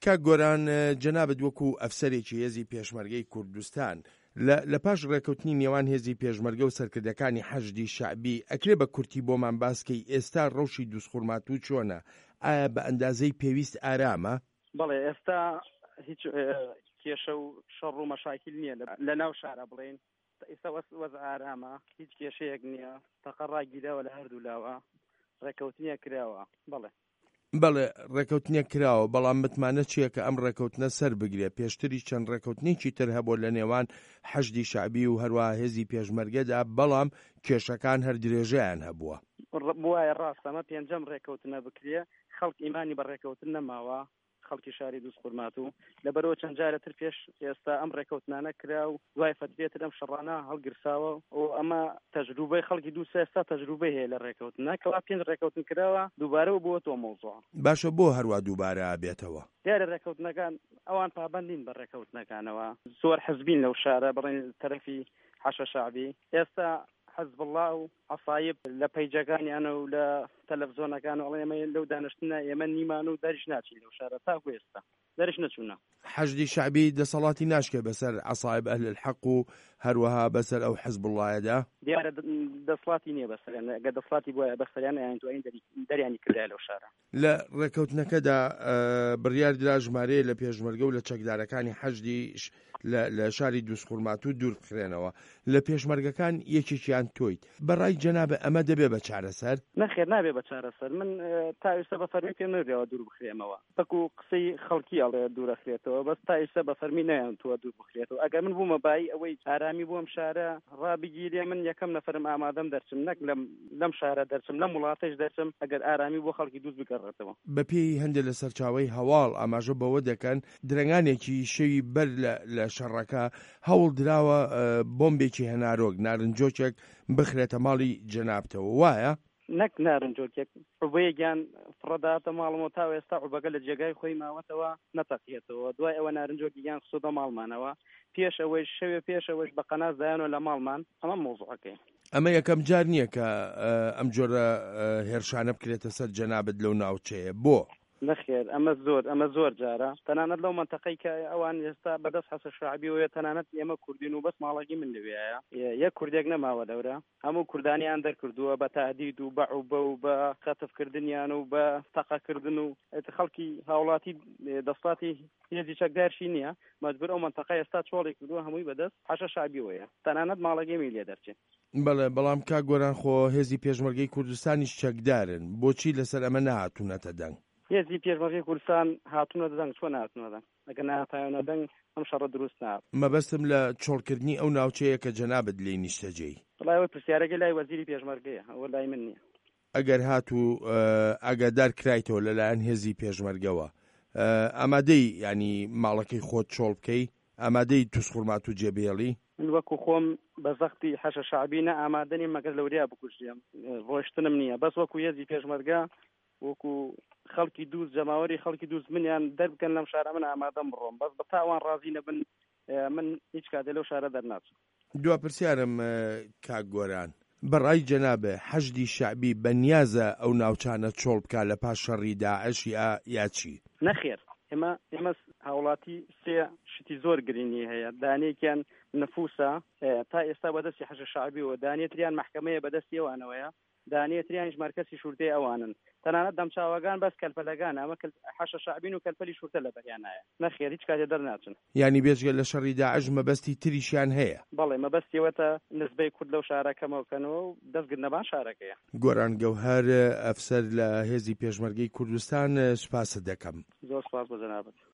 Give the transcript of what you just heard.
کاک گۆران جەنابەت وەکو ئەفسەرێکی هێزی پێشمەرگەی کوردستان لە پاش ڕێکەوتنی نێوان هێزی پێشمەرگە و سەرکردەکانی حەشدی شەعبی ئەکرێ بە کورتی بۆمان باسکەی ئێستا ڕەوشی دووسخورمات و چۆنە؟ ئایا بە ئەندازەی پێویست ئارامە؟ بەڵێ ئێستا هیچ کێشە و شەڕ و مەشاکیل نییە لە ناو شارە بڵێن ئێستا وەز ئارامە، هیچ کێشەیەک نییە، تەقە ڕاگیراوە لە هەردوو لاوە، ڕێکەوتنیە کراوە. بەڵێ ڕێکەوتنیە کراوە، بەڵام متمانە چییە کە ئەم ڕێکەوتنە سەر بگرێ؟ پێشتری چەند ڕێکەوتنێکی تر هەبوو لە نێوان حەشدی شەعبی و هەروەها هێزی پێشمەرگەدا، بەڵام کێشەکان هەر درێژەیان هەبووە. بوایە ڕاست، ئەمە پێنجەم ڕێکەوتنە بکرێ، خەڵک ئیمانی بە ڕێکەوتن نەماوە، خەڵکی شاری دووسخورمات و لەبەرەوە چەند جارەتر پێش ئێستا ئەم ڕێکەوتنانە کرا و دوای فترێتر ئەم شەڕانە هەڵگرساوە و ئەمە تەجروبەی خەڵکی دوو ئێستا تەجروبەی هەیە لە ڕێکەوتنە، کەوا پێنج ڕێکەوتن کراوە دووبارەوە بووەتەوە مۆزوع. باشە بۆ هەروە دووبارە بێتەوە؟ دیارە ڕێکەوتنەکان ئەوان پابەندین بە ڕێکەوتنەکانەوە، زۆر حزبین لەو شارە بڕێن تەرەفی حەشە شەعبی. ئێستا حزب الله و عەسایب لە پەیجەکانیانە و لە تەلەڤیزۆنەکان وڵێ ئێمە لەو دانیشتنە ئێمە نیمان و دەریش ناچین لەو شارە تاکو ئێستا دەریش نەچوونە. حەشدی شەعبی دەسەڵاتی ناشکێ بەسەر عەسایب ئەهل الحەق و هەروەها بەسەر ئەو حزب اللهەدا؟ دیارە دەسەڵاتی نییە بەسەریان، ئەگەر دەسەڵاتی بووایە بەسەریان یان توانین دەریانی کردای لەو شارە. لە ڕێکەوتنەکەدا بڕیار درا ژمارەیە لە پێشمەرگە و لە چەکدارەکانی حەشدی لە شاری دووسخورمات و دوور بخرێنەوە، لە پێشمەرگەکان یەکێکیان تۆیت. بەڕای جەنابە ئەمە دەبێ بە چارەسەر؟ نەخێر نابێ بە چارەسەر، من تا ئێستا بە فەرمی پێم نەدراوە دوور بخرێمەوە، بەکو قسەی خەڵکی ئەڵێ دوور ئەخرێتەوە، بەس تا ئێستا بە فەرمی نەیانتووە دوور بخرێتەوە. ئەگەر من بوومە بای ئەوەی ئارامی بۆم شارە ڕابگیرێ، من یەکەم نەفەرم ئامادەم دەرچم، نەک لەم شارە دەرچم، لەم وڵاتەش دەرچم، ئەگەر ئارامی بۆ خەڵکی دووست بگەڕێتەوە. بەپێی هەندێک لە سەرچاوەی هەواڵ ئاماژە بەوە دەکەن درەنگانێکی شەوی بەر لە شەڕەکە هەوڵ دراوە بۆمبێکی هەنارۆک نارنجۆکێک بخرێتە ماڵی جەنابتەوە، وایە؟ نەک نارنجۆکێک، ڕوبەیەکیان فڕەداتە ماڵمەوە تا ئێستا ڕوبەکە لە جێگای خۆی ماوەتەوە نەتەقیێتەوە، دوای ئەوە نارنجۆکیان خسوودە ماڵمانەوە، پێش ئەوەی شەوێ پێش ئەوەش بە قەناس دایانەوە لە ماڵمان. ئەمە مۆزوعەکەی. ئەمە یەکەم جار نییە کە ئەم جۆرە هێرشانە بکرێتە سەر جەنابەت لەو ناوچەیە، بۆ؟ نەخێر، ئەمە زۆر جارە، تەنانەت لەو منتەقەی کە ئەوان ئێستا بەدەست حەسە شەعبی وەیە، تەنانەت ئێمە کوردین و بەس ماڵەکی من لەوێیە، یەک کوردێک نەماوە لەورە، هەموو کوردانیان دەرکردووە بە تەهدید و بە عوبە و بە خەتفکردنیان و بە تەقەکردن و هەڵکی هاوڵاتی دەسڵاتی هێزی چەکدارشی نییە، مەجبور ئەو منتەقەی ئێستا چۆڵی کردووە هەمووی بەدەست حەشە شەعبی وەیە، تەنانەت ماڵەکەمی لێ دەرچێت. بەڵێ، بەڵام کاک گۆران خۆ هێزی پێشمەرگەی کوردستانیش چەکدارن، بۆچی لەسەر ئەمە نەهاتوونەتە دەنگ؟ هێزی پێشمەرگەی کوردستان هاتوونە دەنگ، چۆن هاتوونە دەنگ؟ ئەگەر نهاتایەوە دەنگ ئەم شەڕە دروست نابێت. مەبەستم لە چۆڵکردنی ئەو ناوچەیە کە جەنابەت لێی نیشتەجێی. بەڵای ئەوەی پرسیارەکەی لای وەزیری پێشمەرگەیە، ئەوە لای من نییە. ئەگەر هاتوو ئاگادار کرایتەوە لەلایەن هێزی پێشمەرگەوە، ئامادەی ینی ماڵەکەی خۆت چۆڵ بکەی؟ ئامادەی دووسخورمات و جێبێڵی؟ من وەکو خۆم بە زەختی حەشە شەعبی نە ئامادەنی مەگەر لەوریا بکوژێم، ڕۆیشتنم نییە، بەس وەکو هێزی پێشمەرگە وەکو خەڵکی دووست جەماوەری خەڵکی دووست منیان دەربکەن لەم شارە، من ئامادەم بڕۆم، بەس بە تاوان ڕازی نەبن من هیچ کاتێ لەو شارە دەرناچم. دوا پرسیارم کاک گۆران، بەڕای جەنابێ حەشدی شەعبی بەنیازە ئەو ناوچانە چۆڵ بکات لە پاش شەڕی داعش یا چی؟ نەخێر، ئێمە هاوڵاتی سێ شتی زۆر گرنگی هەیە، دانێکیان نفوسە تا ئێستا بەدەستی حەشە شەعبیەوە، دانێتریان مەحکەمەیە بەدەستی ئەوانەوەیە، دانێتریانیش مەرکەزی شورتەی ئەوانن، تەنانەت دەمچاوەکان بەس کەلپەلەکان، ئەمە حەشە شەعبین و کەلپەلی شورتە لە بەریانایە. نەخێر، هیچ کاتێ دەرناچن. یعنی بێجگە لە شەڕی داعش مەبەستی تریشیان هەیە؟ بەڵێ، مەبەستیەوەتە نسبەی کورد لەو شارەکەمەوەکەنەوە و دەستگرنەبان شارەکەیە. گۆران گەوهەر ئەفسەر لە هێزی پێشمەرگەی کوردستان، سوپاست دەکەم. زۆر سوپاس بۆ جەنابەت.